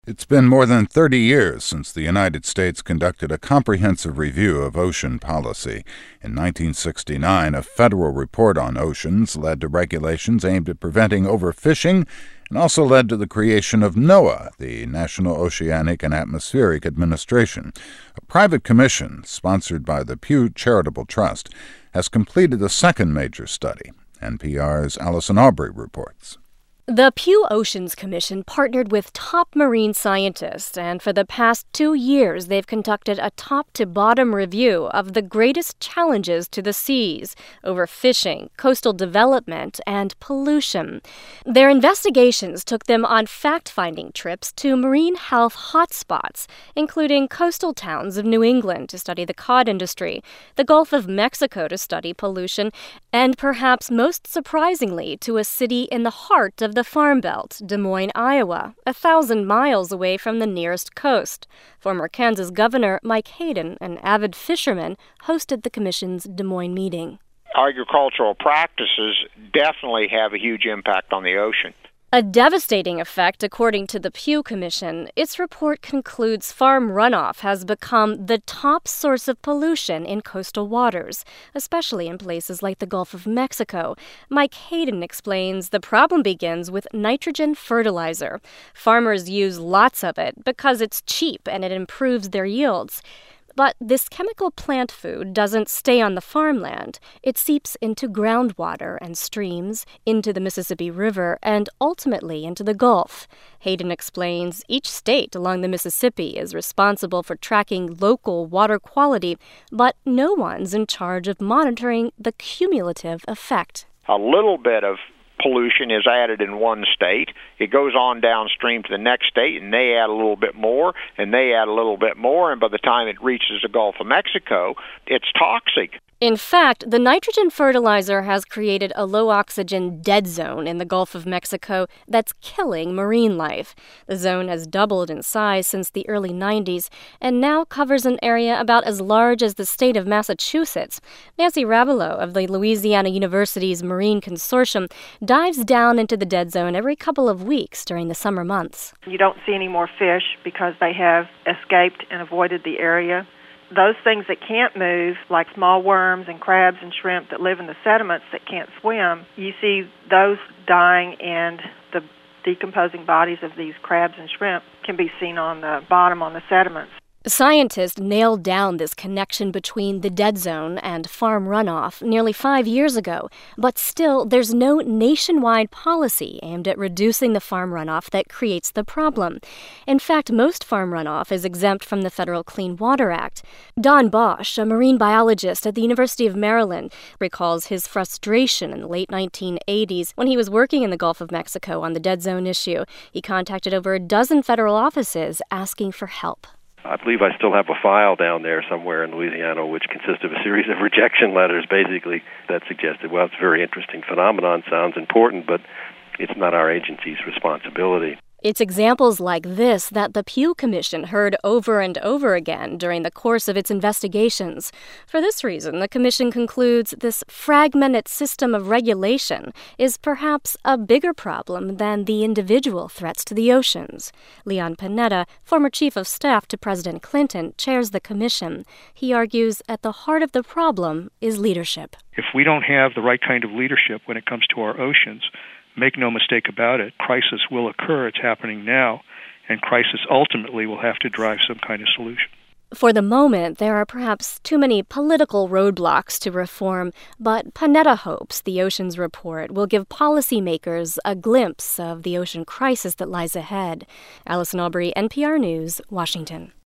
It's been more than 30 years since the United States conducted a comprehensive review of ocean policy. In 1969, a federal report on oceans led to regulations aimed at preventing overfishing and also led to the creation of NOAA, the National Oceanic and Atmospheric Administration. A private commission, sponsored by the Pew Charitable Trust, has completed a second major study. NPR's Allison Aubrey reports. The Pew Oceans Commission partnered with top marine scientists, and for the past 2 years they've conducted a top-to-bottom review of the greatest challenges to the seas: overfishing, coastal development, and pollution. Their investigations took them on fact-finding trips to marine health hotspots, including coastal towns of New England to study the cod industry, the Gulf of Mexico to study pollution, and perhaps most surprisingly to a city in the heart of the Farm Belt, Des Moines, Iowa, 1,000 miles away from the nearest coast. Former Kansas Governor Mike Hayden, an avid fisherman, hosted the commission's Des Moines meeting. Agricultural practices definitely have a huge impact on the ocean. A devastating effect, according to the Pew Commission. Its report concludes farm runoff has become the top source of pollution in coastal waters, especially in places like the Gulf of Mexico. Mike Hayden explains the problem begins with nitrogen fertilizer. Farmers use lots of it because it's cheap and it improves their yields. But this chemical plant food doesn't stay on the farmland. It seeps into groundwater and streams, into the Mississippi River, and ultimately into the Gulf. Hayden explains each state along the Mississippi is responsible for tracking local water quality, but no one's in charge of monitoring the cumulative effect. A little bit of pollution is added in one state. It goes on downstream to the next state, and they add a little bit more, and they add a little bit more, and by the time it reaches the Gulf of Mexico, it's toxic. In fact, the nitrogen fertilizer has created a low-oxygen dead zone in the Gulf of Mexico that's killing marine life. The zone has doubled in size since the early 90s and now covers an area about as large as the state of Massachusetts. Nancy Rabelow of the Louisiana University's Marine Consortium dives down into the dead zone every couple of weeks during the summer months. You don't see any more fish because they have escaped and avoided the area. Those things that can't move, like small worms and crabs and shrimp that live in the sediments that can't swim, you see those dying, and the decomposing bodies of these crabs and shrimp can be seen on the bottom on the sediments. Scientists nailed down this connection between the dead zone and farm runoff nearly 5 years ago, but still there's no nationwide policy aimed at reducing the farm runoff that creates the problem. In fact, most farm runoff is exempt from the Federal Clean Water Act. Don Bosch, a marine biologist at the University of Maryland, recalls his frustration in the late 1980s when he was working in the Gulf of Mexico on the dead zone issue. He contacted over a dozen federal offices asking for help. I believe I still have a file down there somewhere in Louisiana which consists of a series of rejection letters, basically, that suggested, well, it's a very interesting phenomenon, sounds important, but it's not our agency's responsibility. It's examples like this that the Pew Commission heard over and over again during the course of its investigations. For this reason, the Commission concludes this fragmented system of regulation is perhaps a bigger problem than the individual threats to the oceans. Leon Panetta, former chief of staff to President Clinton, chairs the Commission. He argues at the heart of the problem is leadership. If we don't have the right kind of leadership when it comes to our oceans, make no mistake about it, crisis will occur. It's happening now, and crisis ultimately will have to drive some kind of solution. For the moment, there are perhaps too many political roadblocks to reform, but Panetta hopes the Oceans Report will give policymakers a glimpse of the ocean crisis that lies ahead. Allison Aubrey, NPR News, Washington.